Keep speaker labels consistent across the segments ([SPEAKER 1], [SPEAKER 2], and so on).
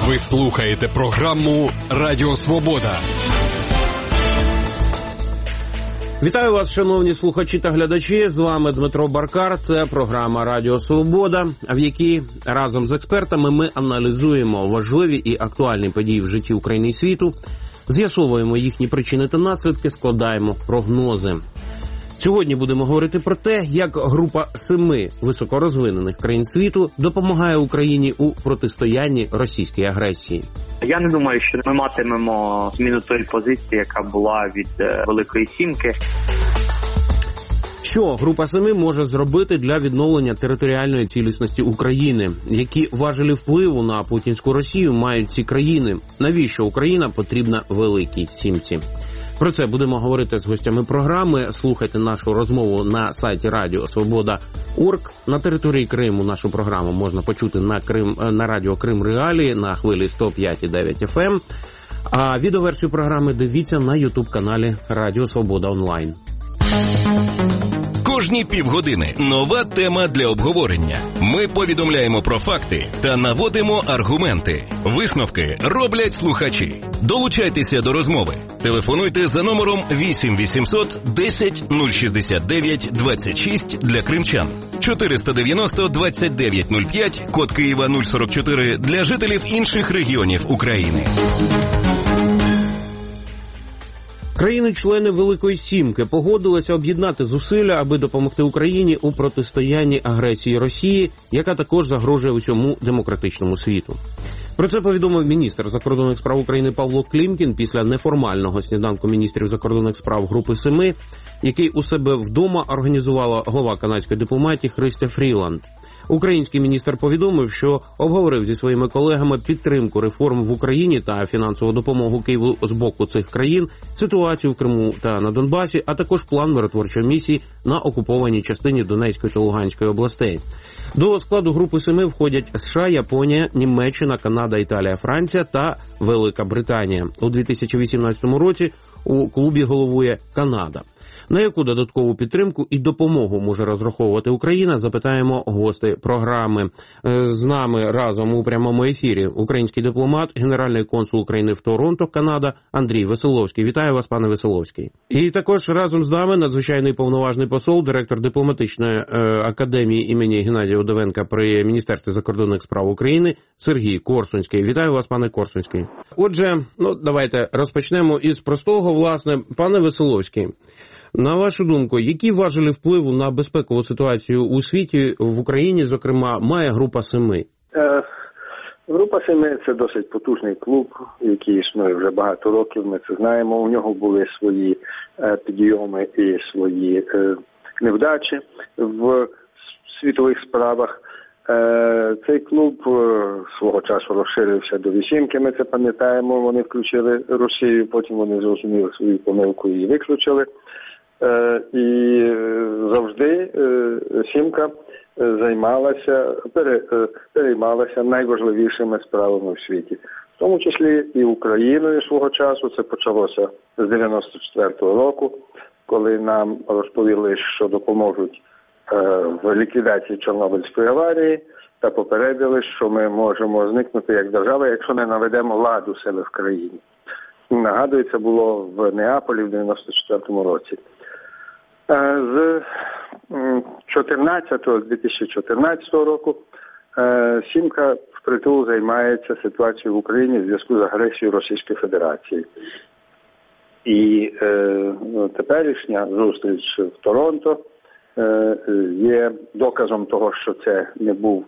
[SPEAKER 1] Ви слухаєте програму «Радіо Свобода».
[SPEAKER 2] Вітаю вас, шановні слухачі та глядачі. З вами Дмитро Баркар. Це програма «Радіо Свобода», в якій разом з експертами ми аналізуємо важливі і актуальні події в житті України і світу, з'ясовуємо їхні причини та наслідки, складаємо прогнози. Сьогодні будемо говорити про те, як група 7 високорозвинених країн світу допомагає Україні у протистоянні російській агресії.
[SPEAKER 3] Я не думаю, що ми матимемо зміну тої позиції, яка була від Великої Сімки.
[SPEAKER 2] Що група 7 може зробити для відновлення територіальної цілісності України? Які важелі впливу на путінську Росію мають ці країни? Навіщо Україна потрібна Великій Сімці? Про це будемо говорити з гостями програми. Слухайте нашу розмову на сайті Радіо Свобода.орг. На території Криму нашу програму можна почути на радіо Крим Реалії на хвилі 105,9 FM. А відеоверсію програми дивіться на YouTube-каналі Радіо Свобода Онлайн.
[SPEAKER 4] Кожні півгодини нова тема для обговорення. Ми повідомляємо про факти та наводимо аргументи. Висновки роблять слухачі. Долучайтеся до розмови. Телефонуйте за номером 8 800 10 069 26 для кримчан, 490 29 05, код Києва 044 для жителів інших регіонів України.
[SPEAKER 2] Країни-члени Великої Сімки погодилися об'єднати зусилля, аби допомогти Україні у протистоянні агресії Росії, яка також загрожує усьому демократичному світу. Про це повідомив міністр закордонних справ України Павло Клімкін після неформального сніданку міністрів закордонних справ групи 7, який у себе вдома організувала глава канадської дипломатії Христя Фріланд. Український міністр повідомив, що обговорив зі своїми колегами підтримку реформ в Україні та фінансову допомогу Києву з боку цих країн, ситуацію в Криму та на Донбасі, а також план миротворчої місії на окупованій частині Донецької та Луганської областей. До складу групи 7 входять США, Японія, Німеччина, Канада, Італія, Франція та Велика Британія. У 2018 році у клубі головує Канада. На яку додаткову підтримку і допомогу може розраховувати Україна, запитаємо гостей програми. З нами разом у прямому ефірі український дипломат, генеральний консул України в Торонто, Канада, Андрій Веселовський. Вітаю вас, пане Веселовський. І також разом з нами надзвичайний повноважний посол, директор дипломатичної академії імені Геннадія Удовенка при Міністерстві закордонних справ України Сергій Корсунський. Вітаю вас, пане Корсунський. Отже, давайте розпочнемо із простого, власне. Пане Веселовський, на вашу думку, які важелі впливу на безпекову ситуацію у світі, в Україні, зокрема, має група 7?
[SPEAKER 5] Група 7 – це досить потужний клуб, який існує вже багато років, ми це знаємо. У нього були свої підйоми і свої невдачі в світових справах. Цей клуб свого часу розширився до вісімки, ми це пам'ятаємо, вони включили Росію, потім вони зрозуміли свою помилку і виключили. І завжди Сімка переймалася найважливішими справами в світі. В тому числі і Україною свого часу. Це почалося з 94-го року, коли нам розповіли, що допоможуть в ліквідації Чорнобильської аварії, та попередили, що ми можемо зникнути як держава, якщо не наведемо ладу себе в країні. Нагадую, це було в Неаполі в 94-му році. З 2014 року Сімка впритул займається ситуацією в Україні в зв'язку з агресією Російської Федерації. І теперішня зустріч в Торонто є доказом того, що це не був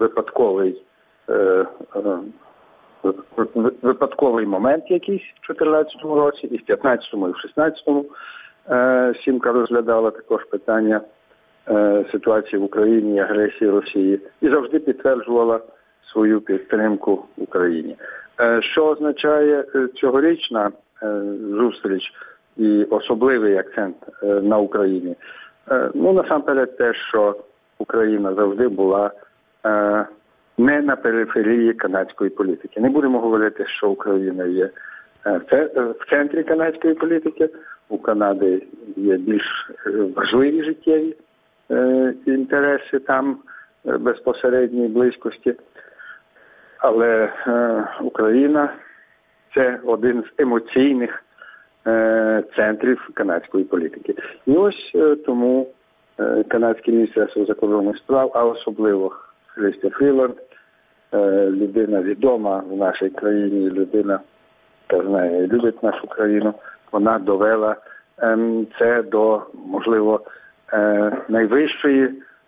[SPEAKER 5] випадковий момент якийсь в 2014 році, і в 2015-му, і в 2016-му Сімка розглядала також питання ситуації в Україні і агресії Росії і завжди підтверджувала свою підтримку Україні. Що означає цьогорічна зустріч і особливий акцент на Україні? Насамперед те, що Україна завжди була не на периферії канадської політики. Не будемо говорити, що Україна є в центрі канадської політики. У Канади є більш важливі життєві інтереси там безпосередньої близькості. Але Україна – це один з емоційних центрів канадської політики. І ось тому канадське міністерство закордонних справ, а особливо Христя Фріланд, людина відома в нашій країні, людина, яка знає і любить нашу країну, вона довела це до, можливо, найвищої,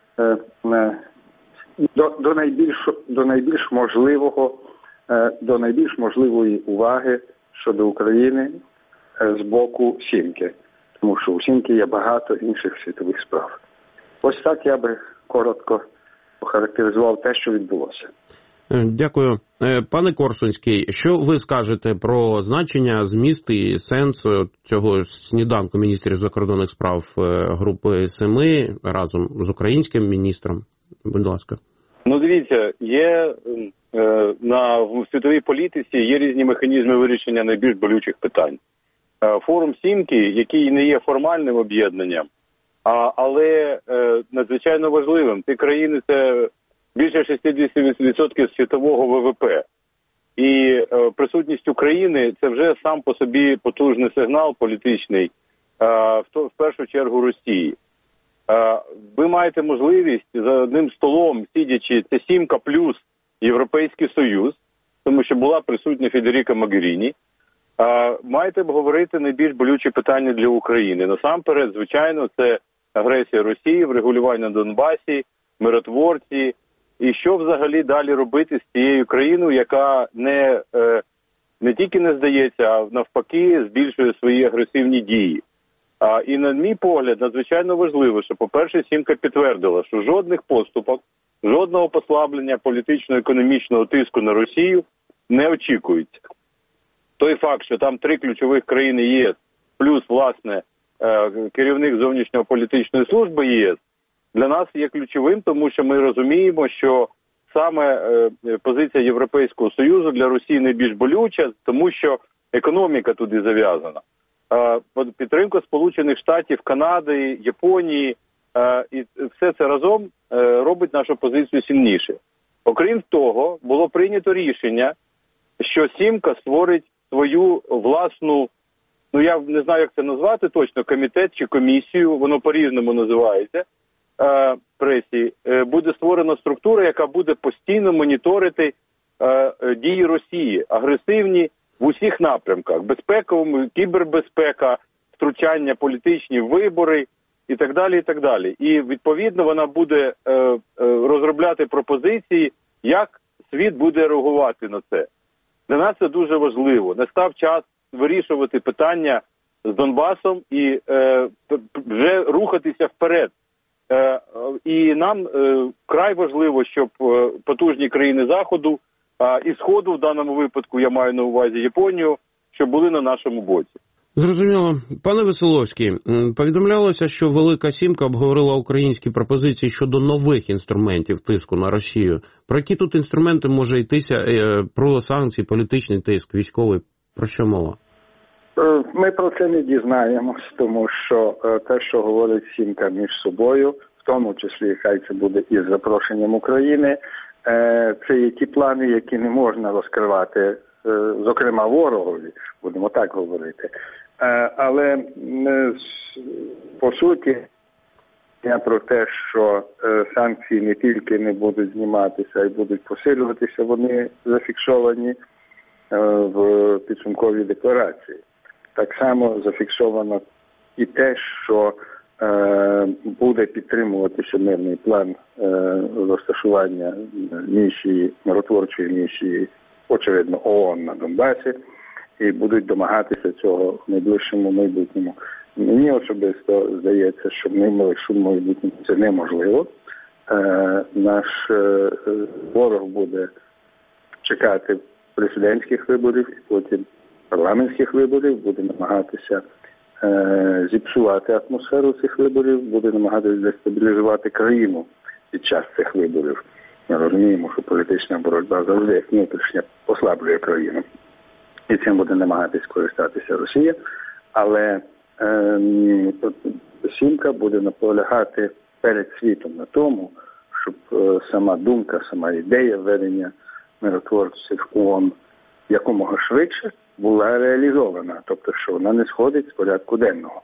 [SPEAKER 5] до найбільш можливої уваги щодо України з боку Сімки. Тому що у Сімки є багато інших світових справ. Ось так я би коротко охарактеризував те, що відбулося.
[SPEAKER 2] Дякую. Пане Корсунський, що ви скажете про значення, зміст і сенс цього сніданку міністрів закордонних справ Групи 7 разом з українським міністром? Будь ласка.
[SPEAKER 6] Ну, дивіться, в світовій політиці є різні механізми вирішення найбільш болючих питань. Форум Сімки, який не є формальним об'єднанням, але надзвичайно важливим. Ці країни – це більше 60% світового ВВП. І присутність України – це вже сам по собі потужний сигнал політичний, в першу чергу Росії. Ви маєте можливість за одним столом, сидячи, це Сімка плюс Європейський Союз, тому що була присутня Федеріка Могеріні, маєте обговорити найбільш болючі питання для України. Насамперед, звичайно, це агресія Росії, врегулювання на Донбасі, миротворці, і що взагалі далі робити з цією країною, яка не тільки не здається, а навпаки збільшує свої агресивні дії. І, на мій погляд, надзвичайно важливо, що, по-перше, Сімка підтвердила, що жодних поступок, жодного послаблення політично-економічного тиску на Росію не очікується. Той факт, що там 3 ключових країни ЄС, плюс, власне, керівник зовнішньополітичної служби ЄС, для нас є ключовим, тому що ми розуміємо, що саме позиція Європейського Союзу для Росії найбільш болюча, тому що економіка туди зав'язана. Підтримка Сполучених Штатів, Канади, Японії, і все це разом робить нашу позицію сильніше. Окрім того, було прийнято рішення, що Сімка створить свою власну, я не знаю, як це назвати точно, комітет чи комісію, воно по-різному називається, пресі, буде створена структура, яка буде постійно моніторити дії Росії, агресивні в усіх напрямках, безпековому, кібербезпека, втручання політичні вибори і так далі, і так далі. І, відповідно, вона буде розробляти пропозиції, як світ буде реагувати на це. Для нас це дуже важливо. Настав час вирішувати питання з Донбасом і вже рухатися вперед. І нам край важливо, щоб потужні країни Заходу і Сходу, в даному випадку я маю на увазі Японію, щоб були на нашому боці.
[SPEAKER 2] Зрозуміло. Пане Веселовський, повідомлялося, що Велика Сімка обговорила українські пропозиції щодо нових інструментів тиску на Росію. Про які тут інструменти може йтися? Про санкції, політичний тиск, військовий? Про що мова?
[SPEAKER 5] Ми про це не дізнаємось, тому що те, що говорить Сімка між собою, в тому числі, хай це буде із запрошенням України, це є ті плани, які не можна розкривати, зокрема ворогові, будемо так говорити. Але по суті, я про те, що санкції не тільки не будуть зніматися, а й будуть посилюватися, вони зафіксовані в підсумковій декларації. Так само зафіксовано і те, що буде підтримуватися мирний план розташування місії, миротворчої місії, очевидно, ООН на Донбасі, і будуть домагатися цього в найближчому майбутньому. Мені особисто здається, що в найближчому майбутньому це неможливо. Наш ворог буде чекати президентських виборів і потім парламентських виборів, буде намагатися зіпсувати атмосферу цих виборів, буде намагатися дестабілізувати країну під час цих виборів. Ми розуміємо, що політична боротьба завжди як внутрішня послаблює країну. І цим буде намагатись користатися Росія. Але Сімка буде наполягати перед світом на тому, щоб сама думка, сама ідея введення миротворців ООН якомога швидше була реалізована, тобто що вона не сходить з порядку денного.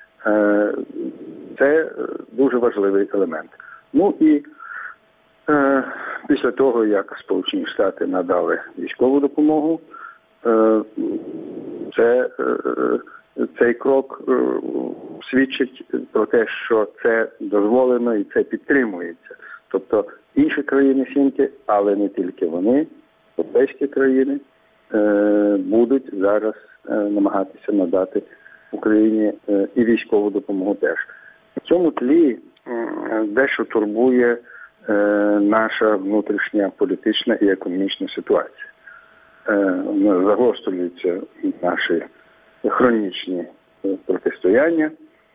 [SPEAKER 5] Це дуже важливий елемент. Ну і після того, як Сполучені Штати надали військову допомогу, цей крок свідчить про те, що це дозволено і це підтримується. Тобто інші країни Сімки, але не тільки вони, європейські країни, будуть зараз намагатися надати Україні і військову допомогу теж. В цьому тлі дещо турбує наша внутрішня політична і економічна ситуація. Загострюються наші хронічні протистояння,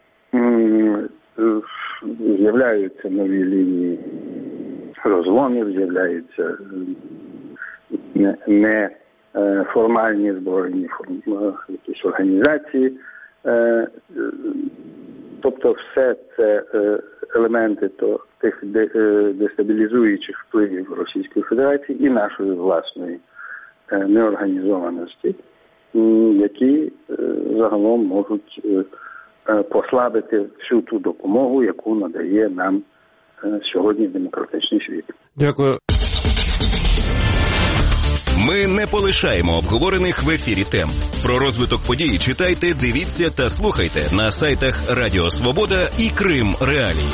[SPEAKER 5] з'являються нові лінії розломів, з'являються неформальні збройні якісь організації. Тобто все це елементи тих дестабілізуючих впливів Російської Федерації і нашої власної неорганізованості, які загалом можуть послабити всю ту допомогу, яку надає нам сьогодні демократичний світ.
[SPEAKER 2] Дякую.
[SPEAKER 4] Ми не полишаємо обговорених в ефірі тем. Про розвиток подій читайте, дивіться та слухайте на сайтах Радіо Свобода і Крим Реалії.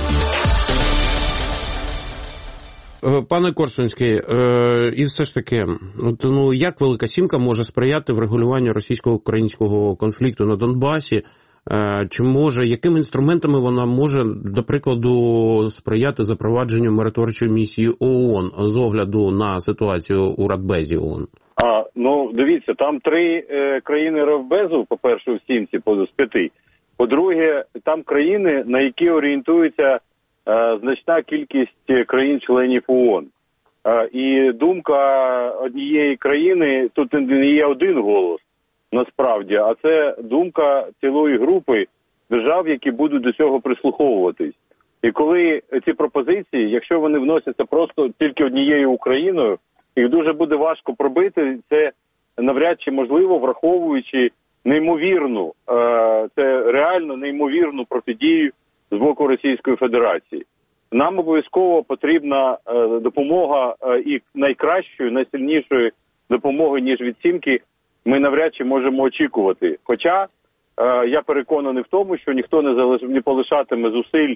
[SPEAKER 2] Пане Корсунський, і все ж таки, як Велика Сімка може сприяти врегулюванню російсько-українського конфлікту на Донбасі? Чи може, якими інструментами вона може, до прикладу, сприяти запровадженню миротворчої місії ООН з огляду на ситуацію у Радбезі ООН?
[SPEAKER 6] Дивіться, там 3 країни Радбезу, по-перше, в Сімці з 5. По-друге, там країни, на які орієнтується значна кількість країн-членів ООН. І думка однієї країни, тут не є один голос, насправді, а це думка цілої групи держав, які будуть до цього прислуховуватись. І коли ці пропозиції, якщо вони вносяться просто тільки однією Україною, їх дуже буде важко пробити, це навряд чи можливо, враховуючи неймовірну, це реально неймовірну протидію з боку Російської Федерації. Нам обов'язково потрібна допомога і найкращої, найсильнішої допомоги, ніж від Сімки, ми навряд чи можемо очікувати. Хоча я переконаний в тому, що ніхто не полишатиме зусиль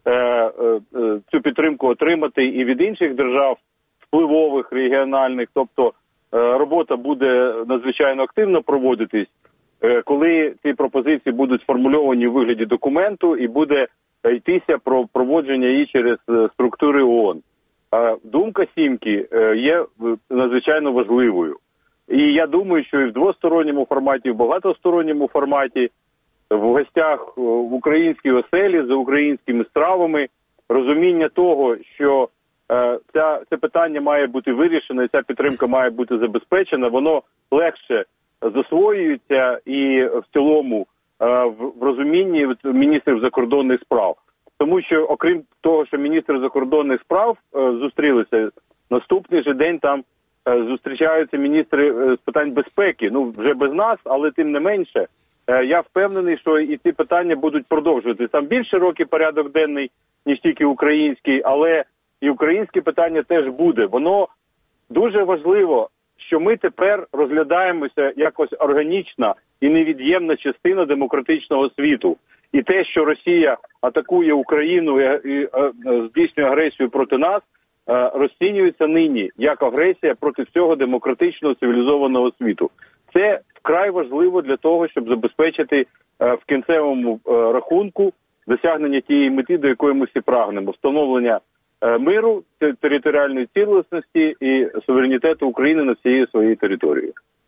[SPEAKER 6] цю підтримку отримати і від інших держав, впливових, регіональних. Тобто робота буде надзвичайно активно проводитись, коли ці пропозиції будуть сформульовані у вигляді документу і буде йтися про проводження її через структури ООН. Думка Сімки є надзвичайно важливою. І я думаю, що і в двосторонньому форматі, і в багатосторонньому форматі, в гостях в українській оселі, за українськими стравами, розуміння того, що це питання має бути вирішено, і ця підтримка має бути забезпечена, воно легше засвоюється і в цілому в розумінні міністрів закордонних справ. Тому що, окрім того, що міністри закордонних справ зустрілися, наступний же день там зустрічаються міністри з питань безпеки, вже без нас, але тим не менше, я впевнений, що і ці питання будуть продовжуватися. Там більш широкий порядок денний, ніж тільки український, але і українське питання теж буде. Воно дуже важливо, що ми тепер розглядаємося якось органічна і невід'ємна частина демократичного світу. І те, що Росія атакує Україну і здійснює агресію проти нас, розцінюється нині як агресія проти всього демократичного цивілізованого світу. Це вкрай важливо для того, щоб забезпечити в кінцевому рахунку досягнення тієї мети, до якої ми всі прагнемо. Встановлення миру, територіальної цілісності і суверенітету України над всією своєю територією.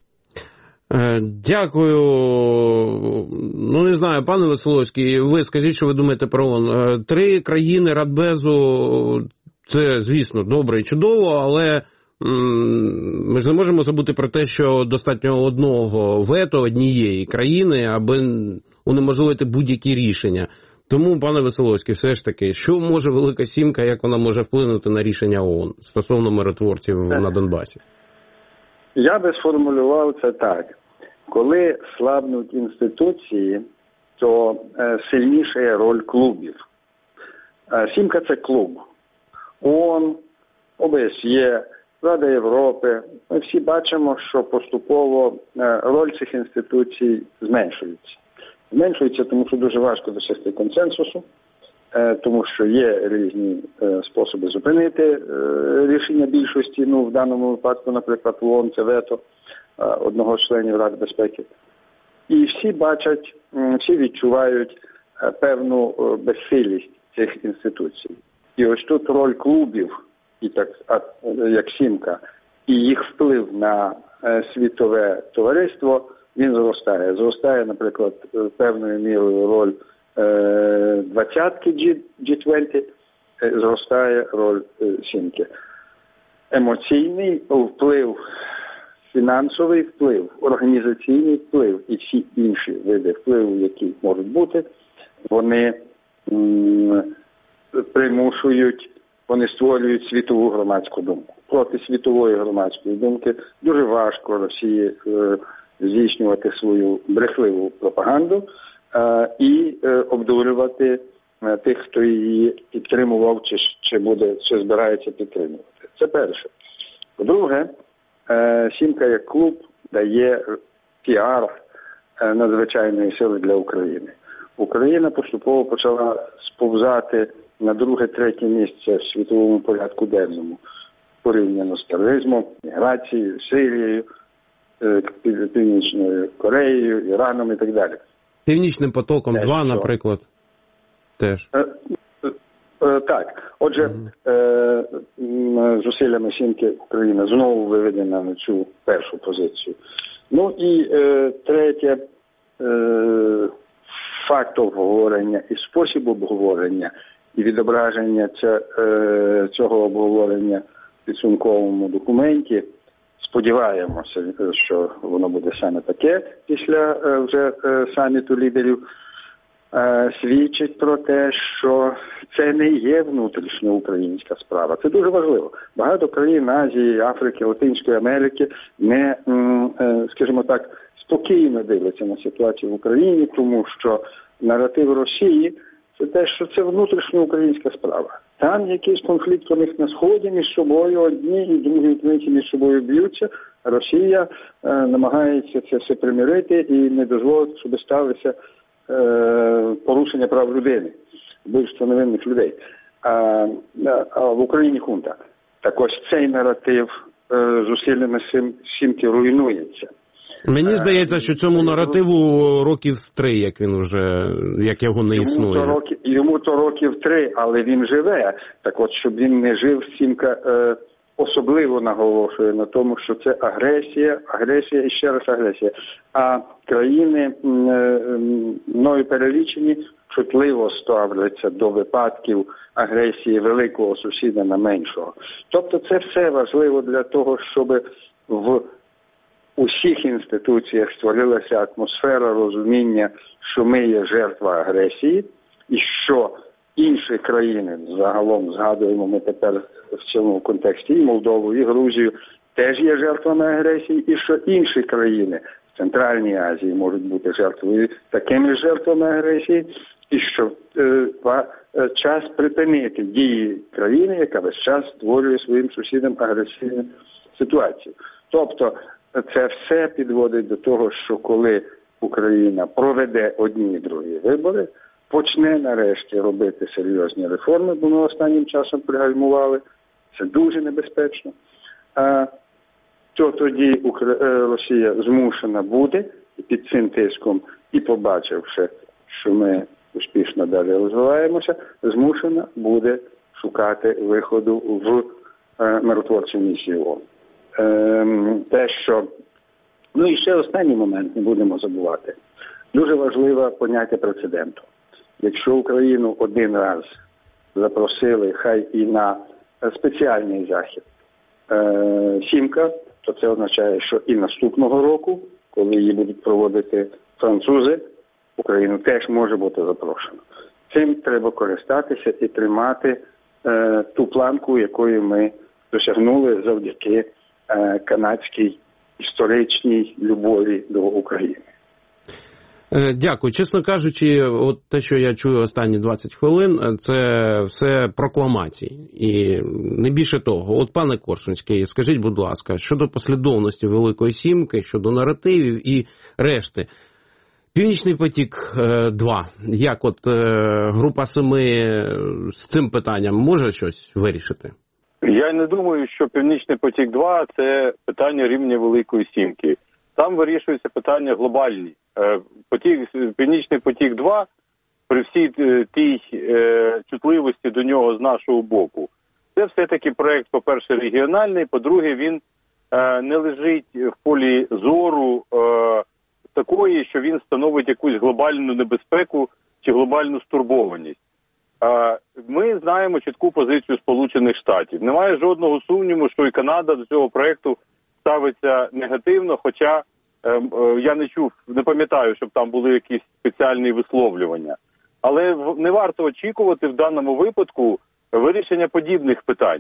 [SPEAKER 2] Дякую. Не знаю, пане Веселовський, ви скажіть, що ви думаєте про ООН. 3 країни Радбезу – це, звісно, добре і чудово, але ми ж не можемо забути про те, що достатньо одного вето однієї країни, аби унеможливити будь-які рішення. Тому, пане Веселовський, все ж таки, що може Велика Сімка, як вона може вплинути на рішення ООН стосовно миротворців на Донбасі?
[SPEAKER 5] Я би сформулював це так. Коли слабнуть інституції, то сильніша роль клубів. Сімка – це клуб. ООН, ОБСЄ, Рада Європи. Ми всі бачимо, що поступово роль цих інституцій зменшується. Зменшується, тому що дуже важко досягти консенсусу, тому що є різні способи зупинити рішення більшості. В даному випадку, наприклад, в ООН це вето одного з членів Ради безпеки. І всі бачать, всі відчувають певну безсилість цих інституцій. І ось тут роль клубів, і так, як Сімка, і їх вплив на світове товариство, він зростає. Зростає, наприклад, певною мірою роль двадцятки G20, зростає роль Сімки. Емоційний вплив, фінансовий вплив, організаційний вплив і всі інші види впливу, які можуть бути, вони примушують, вони створюють світову громадську думку. Проти світової громадської думки дуже важко Росії здійснювати свою брехливу пропаганду і обдурювати тих, хто її підтримував чи збирається підтримувати. Це перше. По-друге, Сімка як клуб дає піар надзвичайної сили для України. Україна поступово почала сповзати на друге-третє місце в світовому порядку денному, порівняно з тероризмом, міграцією, Сирією, Північною Кореєю, Іраном і так далі.
[SPEAKER 2] Північним потоком-2, наприклад, теж.
[SPEAKER 5] Так. Отже, зусиллями Сімки Україна знову виведена на цю першу позицію. І третє, факт обговорення і спосіб обговорення, і відображення цього обговорення в підсумковому документі. Сподіваємося, що воно буде саме таке після вже саміту лідерів. Свідчить про те, що це не є внутрішньоукраїнська справа. Це дуже важливо. Багато країн Азії, Африки, Латинської Америки не, скажімо так, спокійно дивляться на ситуацію в Україні, тому що наратив Росії – це те, що це внутрішньоукраїнська справа. Там якийсь конфлікт у них на Сході між собою, одні і другі українці між собою б'ються. Росія намагається це все примирити і не дозволити, щоб ставилися порушення прав людини, вбивство невинних людей. А в Україні хунта. Так ось цей наратив зусиллями Сімки руйнується.
[SPEAKER 2] Мені здається, що цьому наративу років 3, як його не існує.
[SPEAKER 5] Йому то років 3, але він живе. Так от, щоб він не жив, Сімка особливо наголошує на тому, що це агресія і ще раз агресія. А країни, мною перелічені, чутливо ставляться до випадків агресії великого сусіда на меншого. Тобто це все важливо для того, щоб в усіх інституціях створилася атмосфера розуміння, що ми є жертва агресії і що інші країни, загалом згадуємо ми тепер в цьому контексті і Молдову, і Грузію, теж є жертвами агресії, і що інші країни в Центральній Азії можуть бути жертвою такими жертвами агресії, і що час припинити дії країни, яка весь час створює своїм сусідам агресивну ситуацію. Тобто це все підводить до того, що коли Україна проведе одні і другі вибори, почне нарешті робити серйозні реформи, бо ми останнім часом пригальмували, це дуже небезпечно, то тоді Росія змушена буде, і під цим тиском, і побачивши, що ми успішно далі розвиваємося, змушена буде шукати виходу в миротворчу місію ООН. Те, що... і ще останній момент, не будемо забувати. Дуже важливе поняття прецеденту. Якщо Україну один раз запросили, хай і на спеціальний захід Сімка, то це означає, що і наступного року, коли її будуть проводити французи, Україну теж може бути запрошено. Цим треба користатися і тримати ту планку, якої ми досягнули завдяки канадській історичній любові до України.
[SPEAKER 2] Дякую. Чесно кажучи, от те, що я чую останні 20 хвилин, це все прокламації. І не більше того. От, пане Корсунський, скажіть, будь ласка, щодо послідовності Великої Сімки, щодо наративів і решти. Північний потік-2, як от група 7 з цим питанням може щось вирішити?
[SPEAKER 6] Я не думаю, що Північний потік-2 – це питання рівня Великої Сімки. Там вирішуються питання глобальні. Північний потік-2, при всій тій чутливості до нього з нашого боку, це все-таки проєкт, по-перше, регіональний, по-друге, він не лежить в полі зору такої, що він становить якусь глобальну небезпеку чи глобальну стурбованість. Ми знаємо чітку позицію Сполучених Штатів. Немає жодного сумніву, що і Канада до цього проєкту ставиться негативно, хоча я не пам'ятаю, щоб там були якісь спеціальні висловлювання. Але не варто очікувати в даному випадку вирішення подібних питань.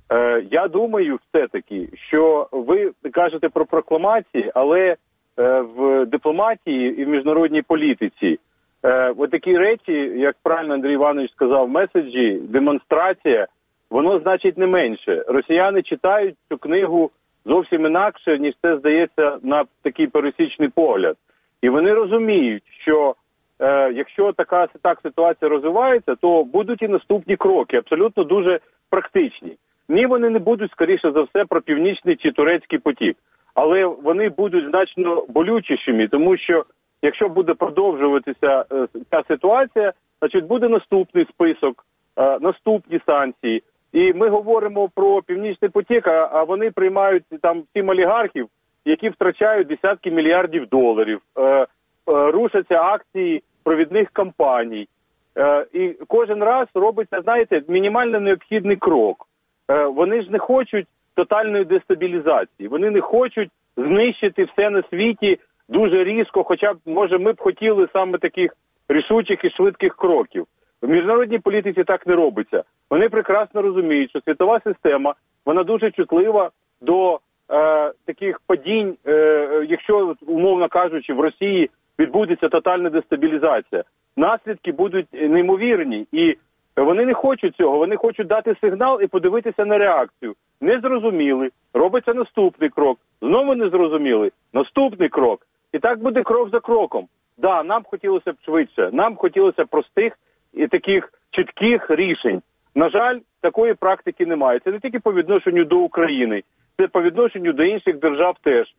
[SPEAKER 6] Я думаю все-таки, що ви кажете про прокламації, але в дипломатії і в міжнародній політиці такі речі, як правильно Андрій Іванович сказав, меседжі, демонстрація, воно значить не менше. Росіяни читають цю книгу зовсім інакше, ніж це здається на такий пересічний погляд. І вони розуміють, що якщо так ситуація розвивається, то будуть і наступні кроки, абсолютно дуже практичні. Ні, вони не будуть, скоріше за все, про Північний чи Турецький потік. Але вони будуть значно болючішими, тому що якщо буде продовжуватися ця ситуація, значить буде наступний список, наступні санкції. І ми говоримо про Північний потік, а вони приймають там 7 олігархів, які втрачають десятки мільярдів доларів, рушаться акції провідних компаній. І кожен раз робиться, знаєте, мінімально необхідний крок. Вони ж не хочуть тотальної дестабілізації, вони не хочуть знищити все на світі дуже різко, хоча б, може, ми б хотіли саме таких рішучих і швидких кроків. В міжнародній політиці так не робиться. Вони прекрасно розуміють, що світова система, вона дуже чутлива до таких падінь, якщо, умовно кажучи, в Росії відбудеться тотальна дестабілізація. Наслідки будуть неймовірні, і вони не хочуть цього, вони хочуть дати сигнал і подивитися на реакцію. Не зрозуміли, робиться наступний крок, знову не зрозуміли, наступний крок. І так буде крок за кроком. Да, нам хотілося б швидше, нам хотілося б простих і таких чітких рішень. На жаль, такої практики немає. Це не тільки по відношенню до України, це по відношенню до інших держав теж.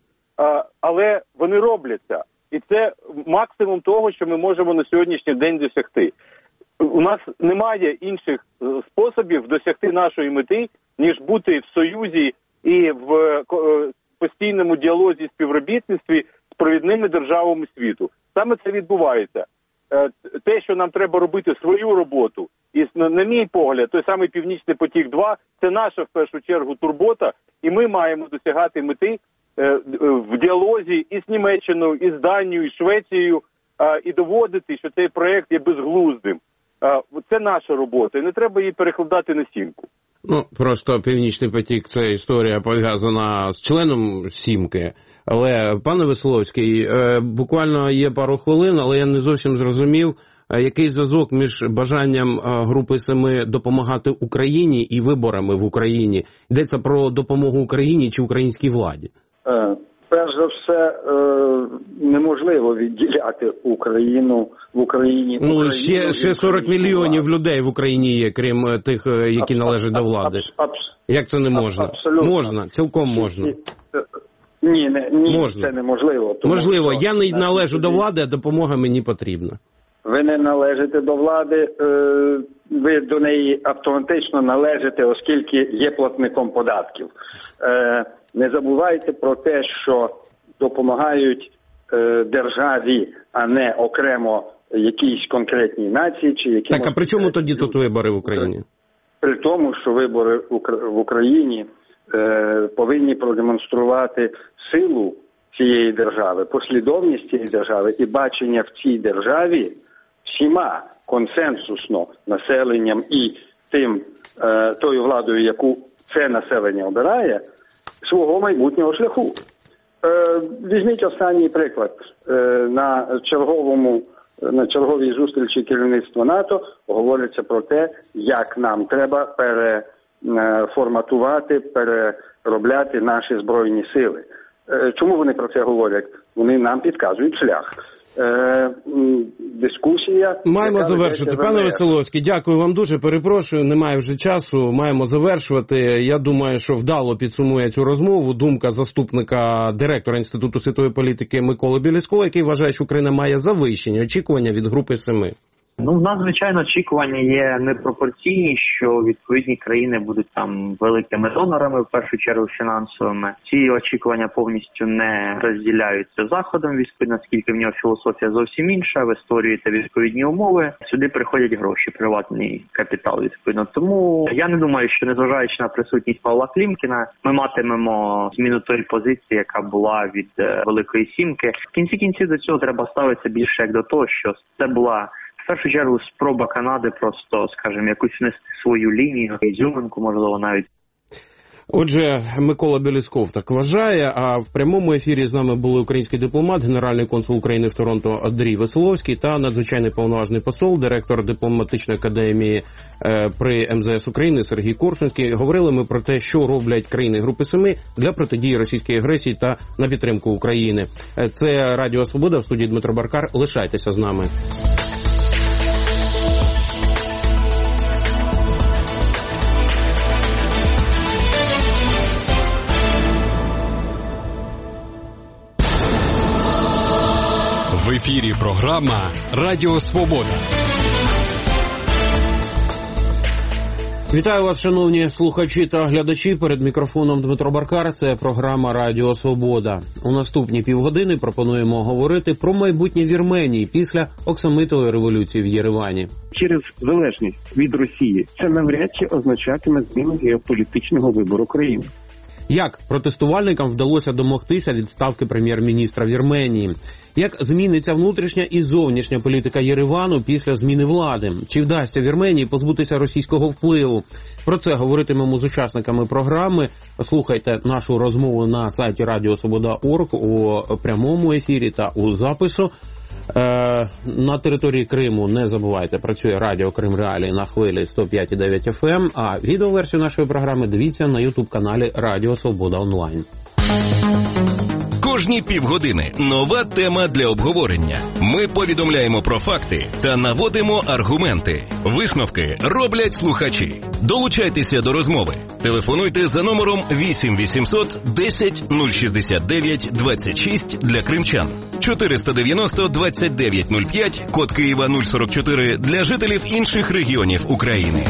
[SPEAKER 6] Але вони робляться. І це максимум того, що ми можемо на сьогоднішній день досягти. У нас немає інших способів досягти нашої мети, ніж бути в союзі і в постійному діалозі, співробітництві з провідними державами світу. Саме це відбувається. Те, що нам треба робити свою роботу, і, на мій погляд, той самий Північний потік-2, це наша, в першу чергу, турбота, і ми маємо досягати мети в діалозі і з Німеччиною, і з Данією, і Швецією, і доводити, що цей проєкт є безглуздим. Це наша робота, і не треба її перекладати на Сімку.
[SPEAKER 2] Ну, просто Північний потік – це історія пов'язана з членом Сімки. Але, пане Веселовський, буквально є пару хвилин, але я не зовсім зрозумів, який зв'язок між бажанням групи 7 допомагати Україні і виборами в Україні. Йдеться про допомогу Україні чи українській владі?
[SPEAKER 5] Перш за все, неможливо відділяти Україну в Україні.
[SPEAKER 2] Ну, ще 40 мільйонів людей в Україні є, крім тих, які належать до влади. Як це не можна?
[SPEAKER 5] Абсолютно.
[SPEAKER 2] Можна, цілком можна.
[SPEAKER 5] Ні,
[SPEAKER 2] можна.
[SPEAKER 5] Це неможливо.
[SPEAKER 2] Можливо, я не належу до влади, а допомога мені потрібна.
[SPEAKER 5] Ви не належите до влади, ви до неї автоматично належите, оскільки є платником податків. Не забувайте про те, що допомагають державі, а не окремо якійсь конкретній нації. Чи якимось...
[SPEAKER 2] Так, а при чому тоді тут вибори в Україні?
[SPEAKER 5] При тому, що вибори в Україні повинні продемонструвати силу цієї держави, послідовність цієї держави і бачення в цій державі всіма консенсусно населенням і тою владою, яку це населення обирає, свого майбутнього шляху. Візьміть останній приклад. На черговій зустрічі керівництва НАТО говориться про те, як нам треба переформатувати, переробляти наші Збройні сили. Чому вони про це говорять? Вони нам підказують шлях. Дискусія...
[SPEAKER 2] Маємо завершити. Пане Веселовський, дякую вам дуже. Перепрошую, немає вже часу. Маємо завершувати. Я думаю, що вдало підсумує цю розмову думка заступника директора Інституту світової політики Миколи Білецького, який вважає, що Україна має завищені очікування від групи 7.
[SPEAKER 7] В нас, звичайно, очікування є непропорційні, що відповідні країни будуть там великими донорами, в першу чергу фінансовими. Ці очікування повністю не розділяються Заходом, відповідно, оскільки в нього філософія зовсім інша, ви створюєте відповідні умови, сюди приходять гроші, приватний капітал, відповідно. Тому я не думаю, що незважаючи на присутність Павла Клімкіна, ми матимемо зміну тої позиції, яка була від Великої Сімки. В кінці кінців до цього треба ставитися більше як до того, що це була в першу чергу спроба Канади просто, скажімо, якусь внести свою лінію, ізюминку, можливо, навіть.
[SPEAKER 2] Отже, Микола Білецьков так вважає, а в прямому ефірі з нами були український дипломат, генеральний консул України в Торонто Андрій Веселовський та надзвичайний повноважний посол, директор дипломатичної академії при МЗС України Сергій Корсунський. Говорили ми про те, що роблять країни Групи 7 для протидії російській агресії та на підтримку України. Це Радіо Свобода, в студії Дмитро Баркар. Лишайтеся з нами.
[SPEAKER 1] В ефірі програма «Радіо Свобода».
[SPEAKER 2] Вітаю вас, шановні слухачі та глядачі. Перед мікрофоном Дмитро Баркар. Це програма «Радіо Свобода». У наступні півгодини пропонуємо говорити про майбутнє Вірменії після оксамитової революції в Єревані.
[SPEAKER 8] Через залежність від Росії це навряд чи означатиме зміну геополітичного вибору країни.
[SPEAKER 2] Як протестувальникам вдалося домогтися відставки прем'єр-міністра Вірменії? Як зміниться внутрішня і зовнішня політика Єревану після зміни влади? Чи вдасться Вірменії позбутися російського впливу? Про це говоритимемо з учасниками програми. Слухайте нашу розмову на сайті Radio.Svoboda.org у прямому ефірі та у запису. На території Криму, не забувайте, працює Радіо Крим Реалії на хвилі 105,9 FM, а відеоверсію нашої програми дивіться на YouTube-каналі Радіо Свобода Онлайн.
[SPEAKER 4] Кожні півгодини нова тема для обговорення. Ми повідомляємо про факти та наводимо аргументи. Висновки роблять слухачі. Долучайтеся до розмови. Телефонуйте за номером 8 800 10 069 26 для кримчан. 490 29 05, код Києва 044 для жителів інших регіонів України.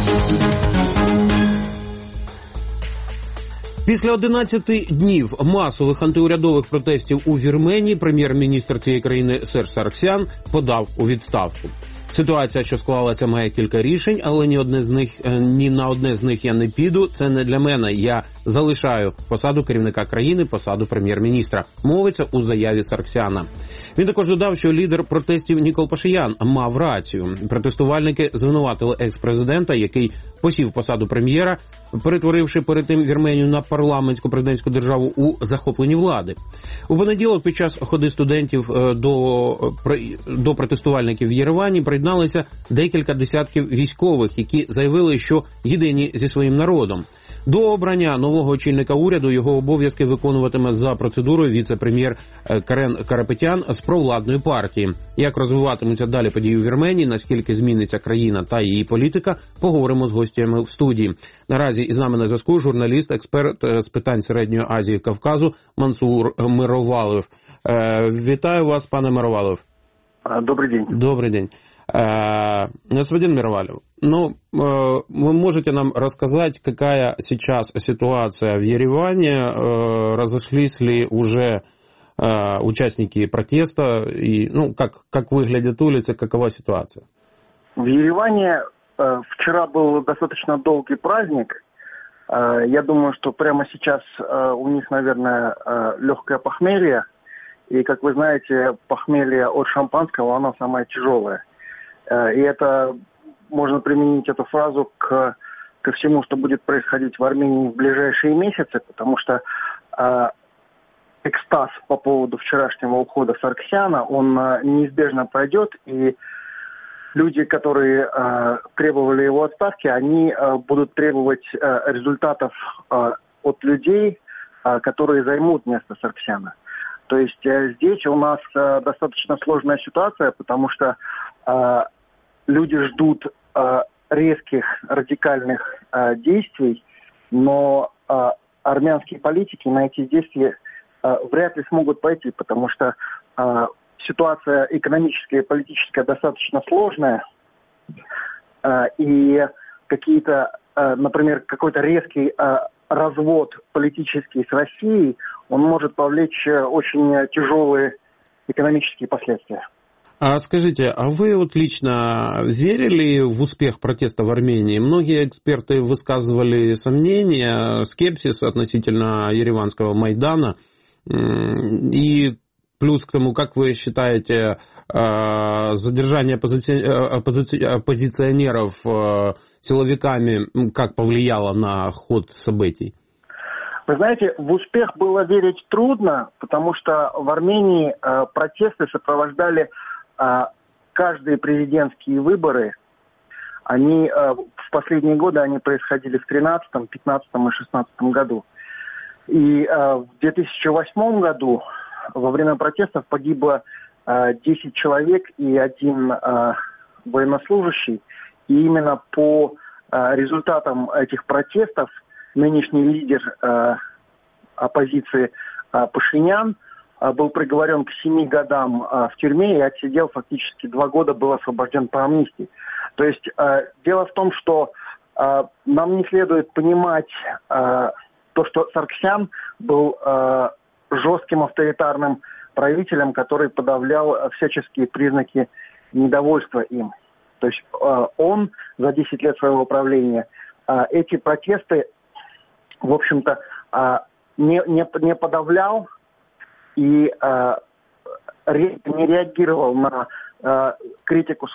[SPEAKER 2] Після 11 днів масових антиурядових протестів у Вірменії прем'єр-міністр цієї країни Серж Саргсян подав у відставку. Ситуація, що склалася, має кілька рішень, але ні на одне з них я не піду. Це не для мене. Я залишаю посаду керівника країни, посаду прем'єр-міністра. Мовиться у заяві Саргсяна. Він також додав, що лідер протестів Нікол Пашинян мав рацію. Протестувальники звинуватили екс-президента, який посів посаду прем'єра, перетворивши перед тим Вірменію на парламентсько-президентську державу у захопленні влади. У понеділок під час ходи студентів до протестувальників в Єревані приєдналися декілька десятків військових, які заявили, що єдині зі своїм народом. До обрання нового очільника уряду його обов'язки виконуватиме за процедурою віце-прем'єр Карен Карапетян з провладної партії. Як розвиватимуться далі події у Вірменії, наскільки зміниться країна та її політика, поговоримо з гостями в студії. Наразі із нами на зв'язку журналіст, експерт з питань Середньої Азії і Кавказу Мансур Мировалов. Вітаю вас, пане Мировалов.
[SPEAKER 5] Добрый день.
[SPEAKER 2] Добрый день. Господин Мировалов, вы можете нам рассказать, какая сейчас ситуация в Ереване? Разошлись ли уже участники протеста? И, как выглядят улицы, какова ситуация?
[SPEAKER 8] В Ереване вчера был достаточно долгий праздник. Я думаю, что прямо сейчас у них, наверное, легкое похмелье. И, как вы знаете, похмелье от шампанского, оно самое тяжелое. И это, можно применить эту фразу ко всему, что будет происходить в Армении в ближайшие месяцы, потому что экстаз по поводу вчерашнего ухода Сарксяна, он неизбежно пройдет, и люди, которые требовали его отставки, они будут требовать результатов от людей, которые займут место Сарксяна. То есть здесь у нас достаточно сложная ситуация, потому что люди ждут резких, радикальных действий, но армянские политики на эти действия вряд ли смогут пойти, потому что ситуация экономическая и политическая достаточно сложная, и какие-то, например, какой-то резкий развод политический с Россией, он может повлечь очень тяжелые экономические последствия.
[SPEAKER 2] А скажите, а вы вот лично верили в успех протеста в Армении? Многие эксперты высказывали сомнения, скепсис относительно ереванского Майдана. И плюс к тому, как вы считаете, задержание оппозиционеров силовиками как повлияло на ход событий?
[SPEAKER 8] Вы знаете, в успех было верить трудно, потому что в Армении протесты сопровождали каждые президентские выборы. Они в последние годы они происходили в 2013, 2015 и 2016 году. И в 2008 году во время протестов погибло 10 человек и 1 военнослужащий. И именно по результатам этих протестов нынешний лидер оппозиции Пашинян был приговорен к 7 годам в тюрьме и отсидел фактически 2 года, был освобожден по амнистии. То есть дело в том, что нам не следует понимать то, что Сарксян был жестким авторитарным правителем, который подавлял всяческие признаки недовольства им. То есть он за 10 лет своего правления эти протесты, в общем-то, не подавлял и не реагировал на критику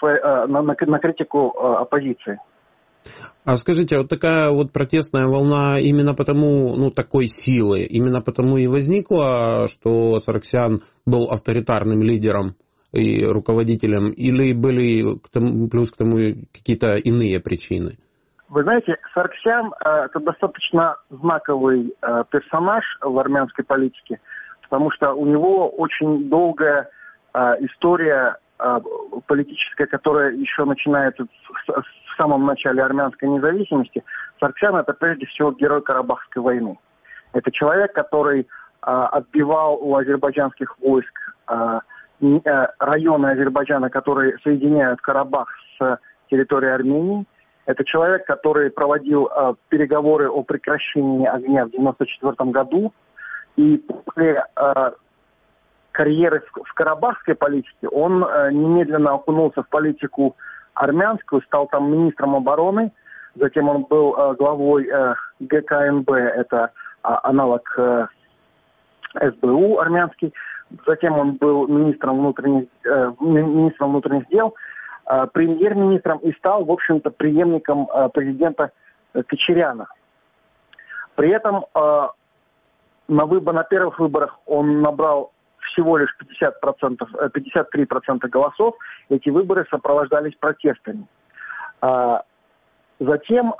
[SPEAKER 8] оппозиции.
[SPEAKER 2] А скажите, вот такая вот протестная волна именно потому, такой силы, именно потому и возникла, что Сарксян был авторитарным лидером и руководителем, или были плюс к тому какие-то иные причины?
[SPEAKER 8] Вы знаете, Сарксян это достаточно знаковый персонаж в армянской политике, потому что у него очень долгая история политическая, которая еще начинается в самом начале армянской независимости. Сарксян это прежде всего герой Карабахской войны. Это человек, который отбивал у азербайджанских войск районы Азербайджана, которые соединяют Карабах с территорией Армении. Это человек, который проводил переговоры о прекращении огня в 1994 году. И после карьеры в карабахской политике он немедленно окунулся в политику армянскую, стал там министром обороны. Затем он был главой ГКНБ, это аналог СБУ армянский. Затем он был министром внутренних дел, премьер-министром и стал, в общем-то, преемником президента Кочаряна. При этом на первых выборах он набрал всего лишь 53% голосов. Эти выборы сопровождались протестами. Затем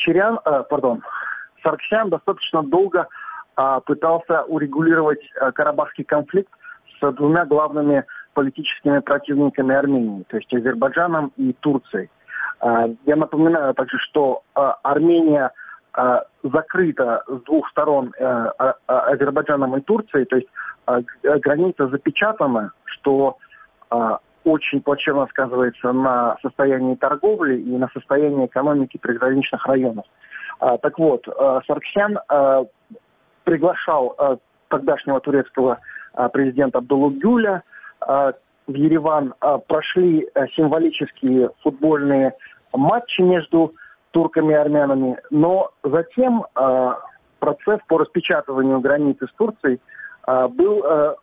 [SPEAKER 8] Сарксян достаточно долго пытался урегулировать карабахский конфликт с 2 главными политическими противниками Армении, то есть Азербайджаном и Турцией. Я напоминаю также, что Армения закрыта с 2 сторон Азербайджаном и Турцией, то есть граница запечатана, что очень плачевно сказывается на состоянии торговли и на состоянии экономики приграничных районов. Так вот, Сарксян приглашал тогдашнего турецкого президента Абдуллу Гюля в Ереван. Прошли символические футбольные матчи между турками и армянами, но затем процесс по распечатыванию границы с Турцией был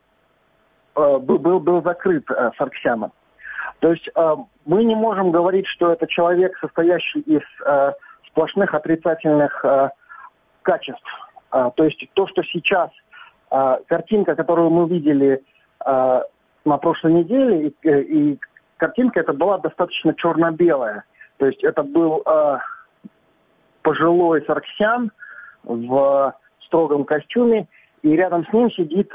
[SPEAKER 8] закрыт Сарксяном. То есть мы не можем говорить, что это человек, состоящий из сплошных отрицательных качеств. То есть то, что сейчас картинка, которую мы видели на прошлой неделе, и картинка эта была достаточно черно-белая. То есть это был пожилой Сарксян в строгом костюме, и рядом с ним сидит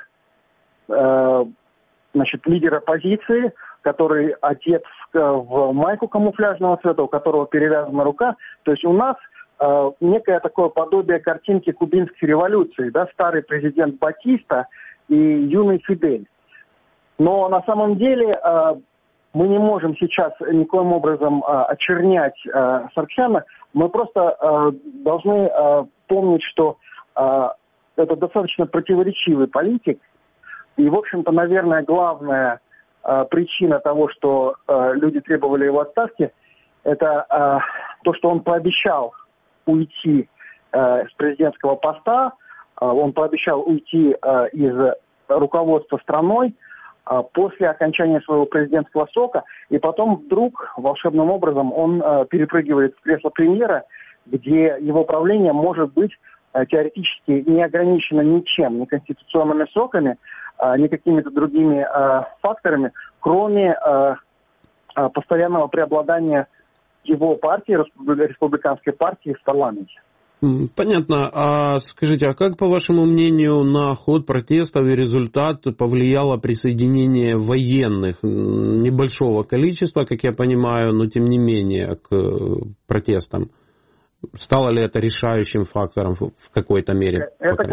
[SPEAKER 8] лидер оппозиции, который одет в майку камуфляжного цвета, у которого перевязана рука. То есть у нас некое такое подобие картинки кубинской революции, да, старый президент Батиста и юный Фидель. Но на самом деле мы не можем сейчас никоим образом очернять Сарксяна. Мы просто должны помнить, что это достаточно противоречивый политик. И, в общем-то, наверное, главная причина того, что люди требовали его отставки, это то, что он пообещал уйти с президентского поста, он пообещал уйти из руководства страной после окончания своего президентского срока, и потом вдруг волшебным образом он перепрыгивает в кресло премьера, где его правление может быть теоретически не ограничено ничем, ни конституционными сроками, ни какими-то другими факторами, кроме постоянного преобладания его партии, республиканской партии в парламенте.
[SPEAKER 2] Понятно. А скажите, а как, по вашему мнению, на ход протестов и результат повлияло присоединение военных небольшого количества, как я понимаю, но тем не менее к протестам? Стало ли это решающим фактором в какой-то мере?
[SPEAKER 8] Это,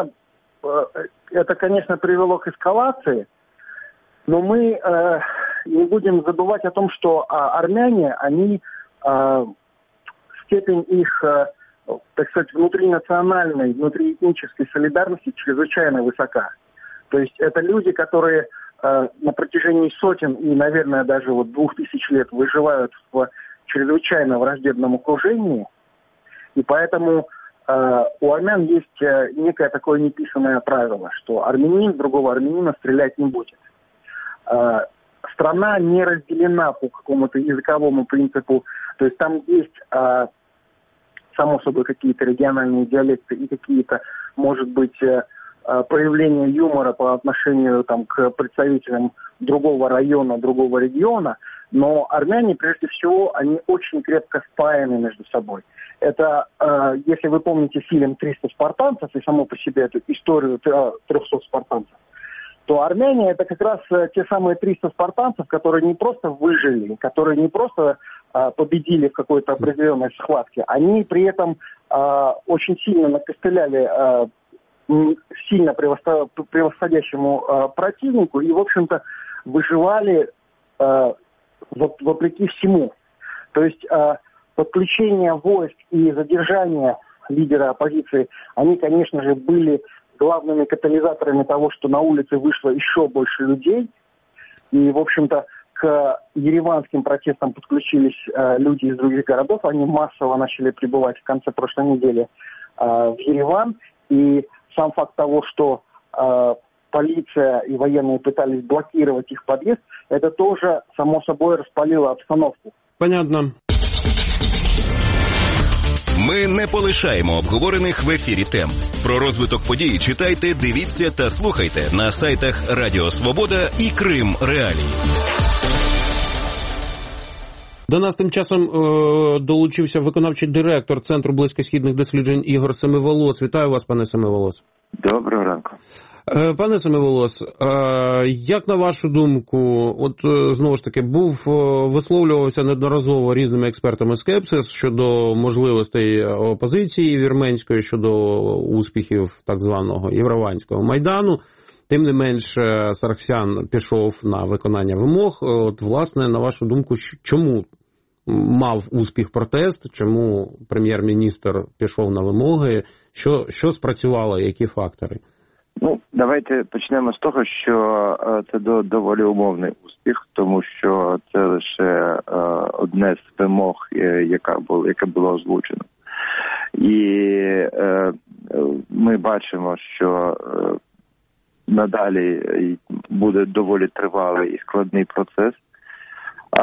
[SPEAKER 8] конечно, привело к эскалации, но мы не будем забывать о том, что армяне, они степень их, так сказать, внутринациональной, внутриэтнической солидарности чрезвычайно высока. То есть это люди, которые на протяжении сотен и, наверное, даже 2000 лет выживают в чрезвычайно враждебном окружении, и поэтому у армян есть некое такое неписанное правило, что армянин другого армянина стрелять не будет. Страна не разделена по какому-то языковому принципу, то есть там есть, само собой, какие-то региональные диалекты и какие-то, может быть, проявления юмора по отношению к представителям другого района, другого региона, но армяне, прежде всего, они очень крепко спаяны между собой. Это, если вы помните фильм «300 спартанцев» и саму по себе эту историю 300 спартанцев, то армяне это как раз те самые 300 спартанцев, которые не просто выжили, которые не просто победили в какой-то определенной схватке, они при этом очень сильно накостыляли сильно превосходящему противнику и, в общем-то, выживали вопреки всему. То есть подключение войск и задержание лидера оппозиции, они, конечно же, были главными катализаторами того, что на улице вышло еще больше людей. И, в общем-то, к ереванским протестам подключились люди из других городов. Они массово начали прибывать в конце прошлой недели в Ереван. И сам факт того, что полиция и военные пытались блокировать их подъезд, это тоже, само собой, распалило обстановку.
[SPEAKER 2] Понятно.
[SPEAKER 4] Ми не полишаємо обговорених в ефірі тем. Про розвиток подій читайте, дивіться та слухайте на сайтах Радіо Свобода і Крим Реалії.
[SPEAKER 2] До нас тим часом долучився виконавчий директор Центру близькосхідних досліджень Ігор Семиволос. Вітаю вас, пане Семиволос.
[SPEAKER 9] Доброго ранку.
[SPEAKER 2] Пане Семиволос, як на вашу думку, от знову ж таки, висловлювався неодноразово різними експертами скепсис щодо можливостей опозиції вірменської, щодо успіхів так званого Єврованського Майдану. Тим не менш, Сарксян пішов на виконання вимог. От, власне, на вашу думку, чому мав успіх протест, чому прем'єр-міністр пішов на вимоги, що спрацювало, які фактори?
[SPEAKER 9] Ну, давайте почнемо з того, що це доволі умовний успіх, тому що це лише одне з вимог, яке було озвучено. І ми бачимо, що надалі буде доволі тривалий і складний процес,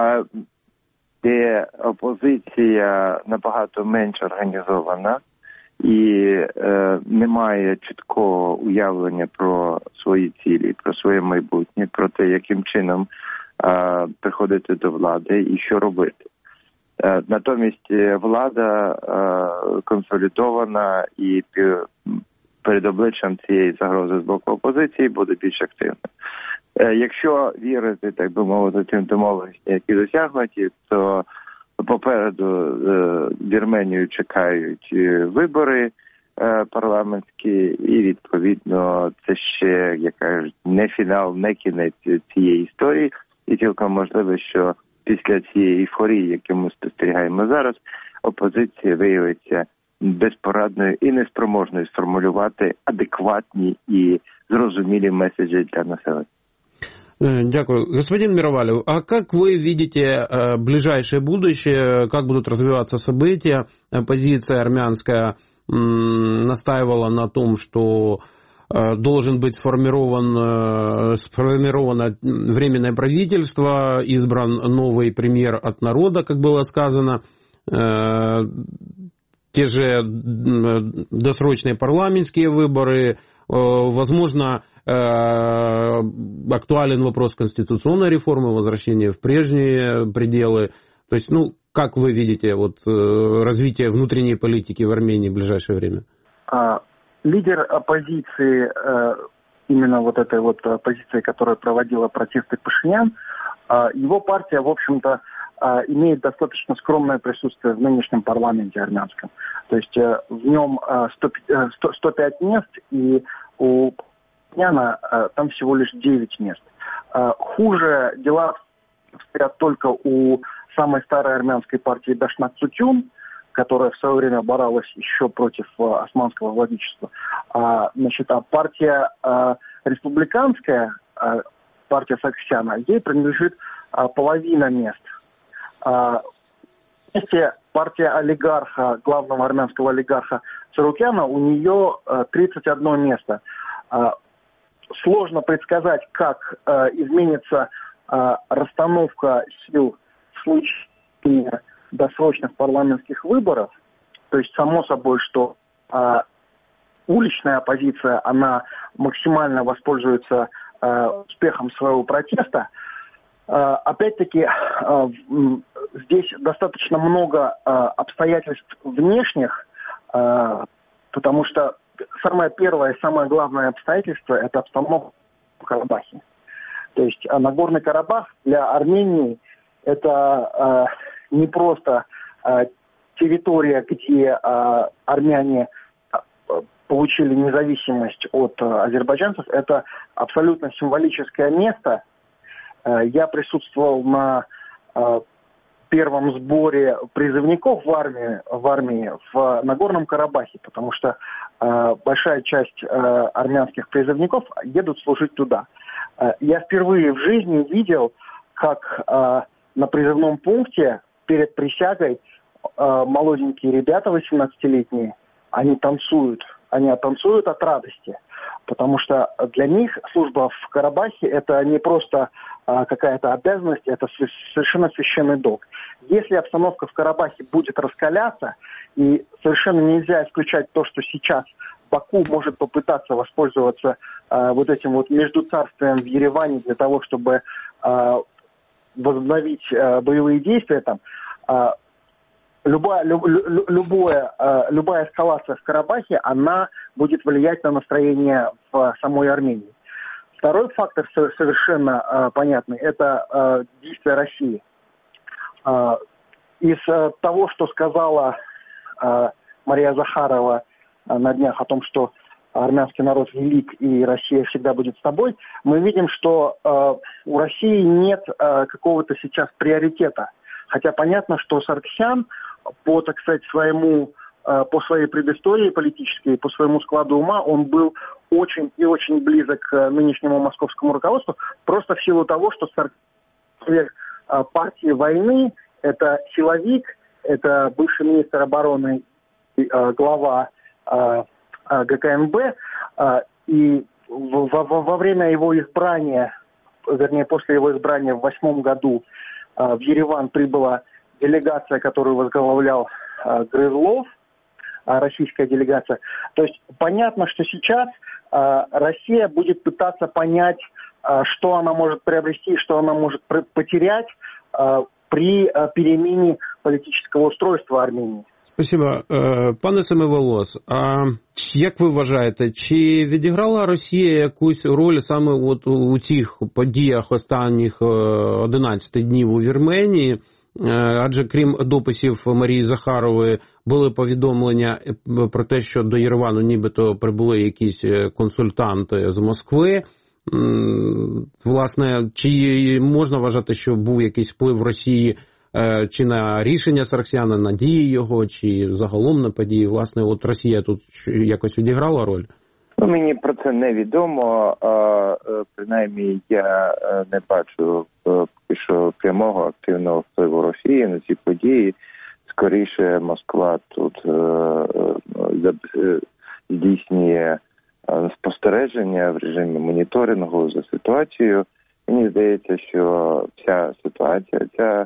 [SPEAKER 9] де опозиція набагато менш організована, і немає чіткого уявлення про свої цілі, про своє майбутнє, про те, яким чином приходити до влади і що робити. Натомість влада консолідована і перед обличчям цієї загрози з боку опозиції буде більш активна. Якщо вірити, так би мовити, тим домовленостям, які досягнуті, то попереду Вірменію чекають вибори парламентські, і відповідно це ще, як кажуть, не фінал, не кінець цієї історії, і цілком можливо, що після цієї ейфорії, яку ми спостерігаємо зараз, опозиція виявиться безпорадною і неспроможною сформулювати адекватні і зрозумілі меседжі для населення.
[SPEAKER 2] Дякую. Господин Мировалев, а как вы видите ближайшее будущее, как будут развиваться события? Оппозиция армянская настаивала на том, что должен быть сформировано временное правительство, избран новый премьер от народа, как было сказано, те же досрочные парламентские выборы, возможно, актуален вопрос конституционной реформы, возвращения в прежние пределы. То есть, как вы видите развитие внутренней политики в Армении в ближайшее время?
[SPEAKER 8] Лидер оппозиции, именно этой оппозиции, которая проводила протесты Пашинян, его партия, в общем-то, имеет достаточно скромное присутствие в нынешнем парламенте армянском. То есть в нем 105 мест, и у Пашиняна там всего лишь 9 мест. Хуже дела стоят только у самой старой армянской партии Дашнак Цутюн, которая в свое время боролась еще против османского владычества. А партия республиканская, партия Сарксяна, ей принадлежит половина мест. Партия олигарха, главного армянского олигарха Царукяна, у нее 31 место. Сложно предсказать, как изменится расстановка сил в случае досрочных парламентских выборов. То есть, само собой, что уличная оппозиция, она максимально воспользуется успехом своего протеста. Опять-таки, здесь достаточно много обстоятельств внешних, потому что самое первое и самое главное обстоятельство – это обстановка в Карабахе. То есть Нагорный Карабах для Армении – это не просто территория, где армяне получили независимость от азербайджанцев, это абсолютно символическое место. Я присутствовал на первом сборе призывников в армии в Нагорном Карабахе, потому что большая часть армянских призывников едут служить туда. Я впервые в жизни видел, как на призывном пункте перед присягой молоденькие ребята, 18-летние, они танцуют от радости, потому что для них служба в Карабахе это не просто какая-то обязанность, это совершенно священный долг. Если обстановка в Карабахе будет раскаляться, и совершенно нельзя исключать то, что сейчас Баку может попытаться воспользоваться этим междуцарствием в Ереване для того, чтобы возобновить боевые действия там. Любая эскалация в Карабахе, она будет влиять на настроение в самой Армении. Второй фактор совершенно понятный, это действия России. Из того, что сказала Мария Захарова на днях о том, что армянский народ велик и Россия всегда будет с тобой, мы видим, что у России нет какого-то сейчас приоритета. Хотя понятно, что Сарксян по своей предыстории политической, по своему складу ума, он был очень и очень близок к нынешнему московскому руководству, просто в силу того, что Сарксян партии войны, это силовик, это бывший министр обороны, глава ГКМБ, и во время его избрания, вернее, после его избрания в 2008 году в Ереван прибыла делегация, которую возглавлял Грызлов, российская делегация. То есть понятно, что сейчас Россия будет пытаться понять, что она может приобрести, что она может потерять при перемене политического устройства Армении.
[SPEAKER 2] Спасибо. Пане Семиволос, а як ви вважаєте, чи відіграла Росія якусь роль саме от у цих подіях останніх 11 днів у Вірменії? Адже крім дописів Марії Захарової були повідомлення про те, що до Єревану нібито прибули якісь консультанти з Москви. Власне, чи можна вважати, що був якийсь вплив Росії чи на рішення Сарксяна, на дії його, чи загалом на події? Власне, от Росія тут якось відіграла роль?
[SPEAKER 9] Мені про це не відомо. Принаймні, я не бачу що прямого активного впливу Росії на ці події. Скоріше, Москва тут здійснює спостереження в режимі моніторингу за ситуацією. Мені здається, що вся ситуація, ця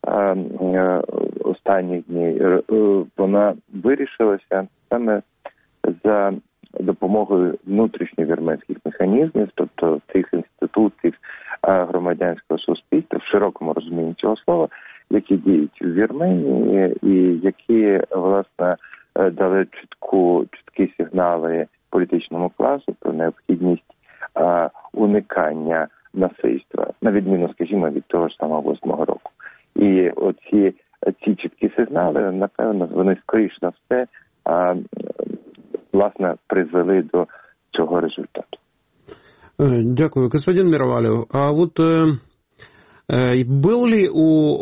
[SPEAKER 9] останніх днів, вона вирішилася саме за допомогою внутрішньовірменських механізмів, тобто тих інститутів громадянського суспільства, в широкому розумінні цього слова, які діють в Вірменії і які, власне, дали чіткі сигнали політичному класу про необхідність уникання насильства, на відміну, скажімо, від того ж самого 8-го року. І оці чіткі сигнали, напевно, вони скоріш на все, власне, призвели до цього результату.
[SPEAKER 2] Дякую. Господин Мировалев, а вот был ли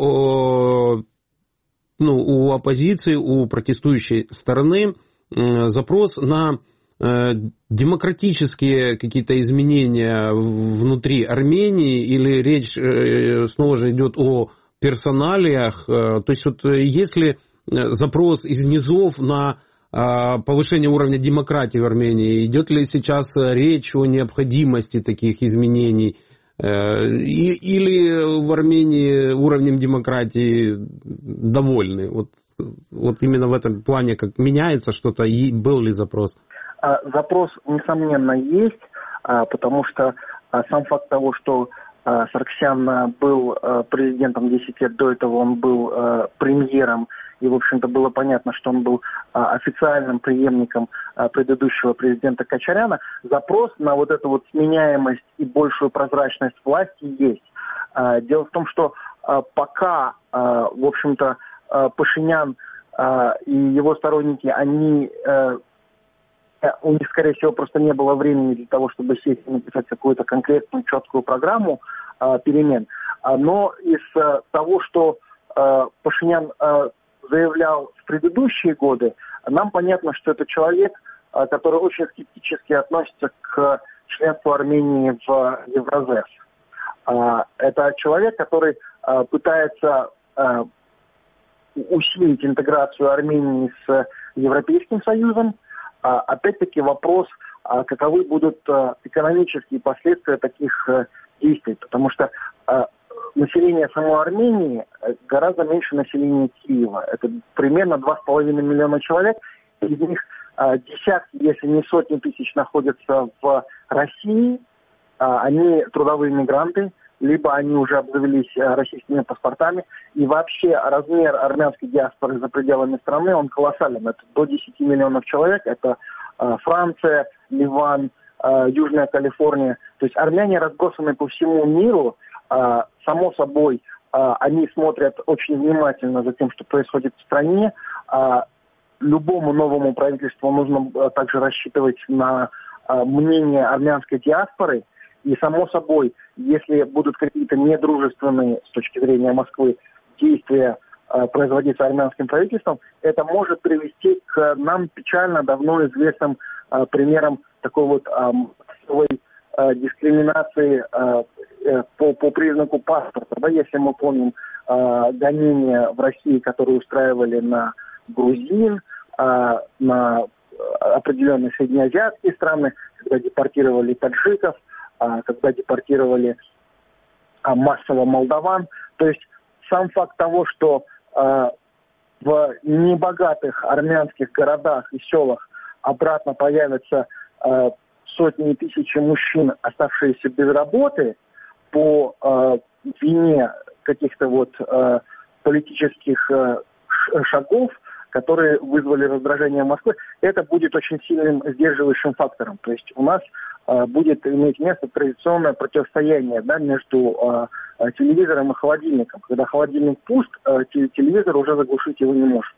[SPEAKER 2] у оппозиции, у протестующей стороны запрос на демократические какие-то изменения внутри Армении, или речь снова же идет о персоналиях? То есть вот есть ли запрос из низов на повышение уровня демократии в Армении? Идет ли сейчас речь о необходимости таких изменений? Или в Армении уровнем демократии довольны? Вот именно в этом плане, как меняется что-то, и был ли запрос?
[SPEAKER 8] Запрос, несомненно, есть, потому что сам факт того, что Сарксян был президентом 10 лет до этого, он был премьером, и, в общем-то, было понятно, что он был официальным преемником предыдущего президента Качаряна. Запрос на вот эту вот сменяемость и большую прозрачность власти есть. Дело в том, что пока, в общем-то, Пашинян и его сторонники, у них, скорее всего, просто не было времени для того, чтобы сесть и написать какую-то конкретную, четкую программу перемен. Но из того, что Пашинян заявлял в предыдущие годы, нам понятно, что это человек, который очень скептически относится к членству Армении в Евразес. Это человек, который пытается усилить интеграцию Армении с Европейским Союзом. Опять-таки вопрос, каковы будут экономические последствия таких действий, потому что население самой Армении гораздо меньше населения Киева. Это примерно 2,5 миллиона человек, из них десятки, если не сотни тысяч находятся в России, они трудовые мигранты, либо они уже обзавелись российскими паспортами, и вообще размер армянской диаспоры за пределами страны, он колоссален. Это до 10 миллионов человек, это Франция, Ливан, Южная Калифорния. То есть армяне разбросаны по всему миру. Само собой, они смотрят очень внимательно за тем, что происходит в стране. Любому новому правительству нужно также рассчитывать на мнение армянской диаспоры. И, само собой, если будут какие-то недружественные с точки зрения Москвы действия производиться армянским правительством, это может привести к нам печально давно известным примерам такой вот массовой дискриминации по признаку паспорта. Да, если мы помним гонения в России, которые устраивали на грузин, на определенные среднеазиатские страны, когда депортировали таджиков, когда депортировали массово молдаван. То есть сам факт того, что в небогатых армянских городах и селах обратно появятся сотни и тысячи мужчин, оставшиеся без работы по вине каких-то политических шагов, которые вызвали раздражение Москвы, это будет очень сильным сдерживающим фактором. То есть у нас будет иметь место традиционное противостояние, да, между телевизором и холодильником. Когда холодильник пуст, телевизор уже заглушить его не может.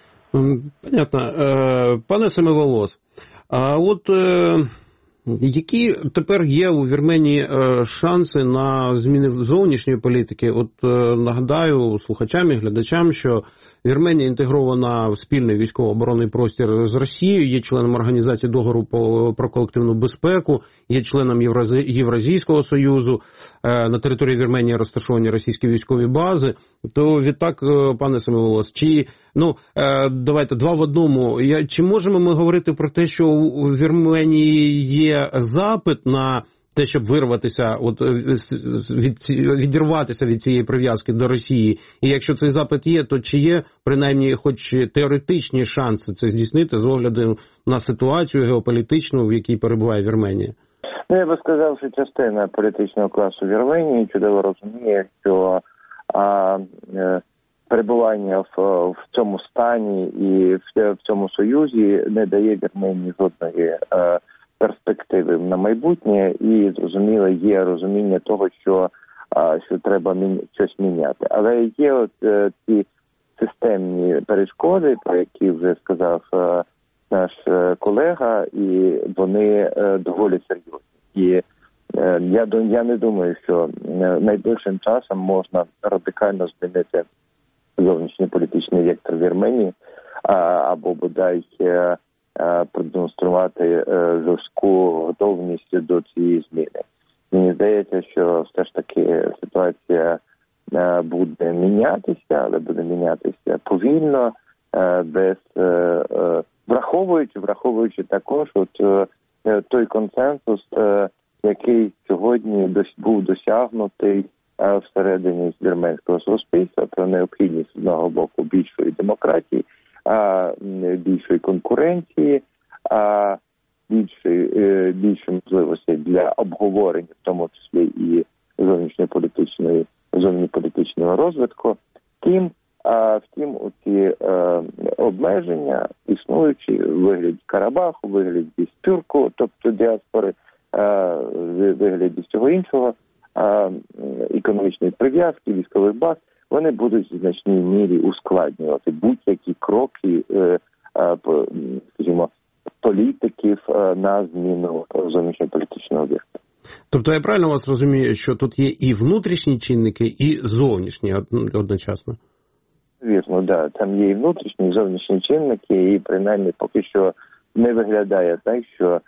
[SPEAKER 2] Понятно. Пане Семиволос, а от які тепер є у Вірменії шанси на зміни зовнішньої політики? От нагадаю слухачам і глядачам, що Вірменія інтегрована в спільний військово-оборонний простір з Росією, є членом Організації договору про колективну безпеку, є членом Євразійського Союзу, на території Вірменії розташовані російські військові бази. То відтак, пане Семиволос, давайте два в одному. Чи можемо ми говорити про те, що у Вірменії є запит на те, щоб вирватися, відірватися від цієї прив'язки до Росії? І якщо цей запит є, то чи є принаймні хоч теоретичні шанси це здійснити з огляду на ситуацію геополітичну, в якій перебуває Вірменія?
[SPEAKER 9] Я би сказав, що частина політичного класу Вірменії чудово розуміє, що перебування в цьому стані і в цьому союзі не дає Вірменії жодної перспективи на майбутнє, і зрозуміло, є розуміння того, що треба щось міняти. Але є ці системні перешкоди, про які вже сказав наш колега, і вони доволі серйозні. І я не думаю, що найближчим часом можна радикально змінити зовнішньополітичний вектор Вірменії або бодай продемонструвати жорстку готовність до цієї зміни. Мені здається, що все ж таки ситуація буде мінятися, але буде мінятися повільно, враховуючи також той консенсус, який сьогодні був досягнутий всередині вірменського суспільства про необхідність з одного боку більшої демократії, більшої конкуренції, більше можливостей для обговорення, в тому числі і зовнішньополітичного розвитку. Втім, ці обмеження, існуючі в вигляді Карабаху, в вигляді Тюрку, тобто діаспори, в вигляді всього іншого, економічної прив'язки, військових баз, вони будуть в значній мірі ускладнювати будь-які кроки, скажімо, політиків на зміну зовнішньополітичного об'єкту.
[SPEAKER 2] Тобто я правильно вас розумію, що тут є і внутрішні чинники, і зовнішні одночасно?
[SPEAKER 9] Вірно, да. Там є і внутрішні, і зовнішні чинники, і принаймні поки що не виглядає так, що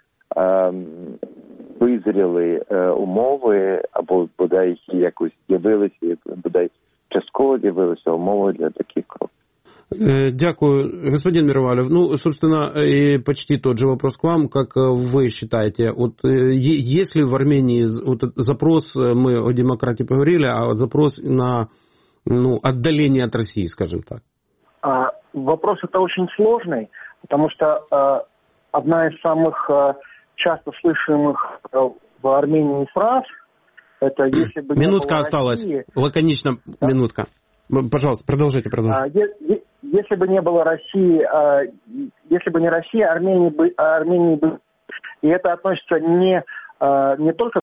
[SPEAKER 9] визріли умови, або бодай якось з'явилися, бодай частково з'явилися умови для таких кроків.
[SPEAKER 2] Дякую. Господин Мировалев, собственно, почти тот же вопрос к вам. Как вы считаете, есть ли в Армении запрос, мы о демократии поговорили, а запрос на отдаление от России, скажем так?
[SPEAKER 8] Вопрос это очень сложный, потому что одна из самых часто слышимых в Армении фраз это «если бы
[SPEAKER 2] минутка
[SPEAKER 8] не было
[SPEAKER 2] осталась,
[SPEAKER 8] России...»
[SPEAKER 2] лаконично, да? Минутка. Пожалуйста, продолжайте.
[SPEAKER 8] Если бы не было России, если бы не Россия, Армении бы... И это относится не только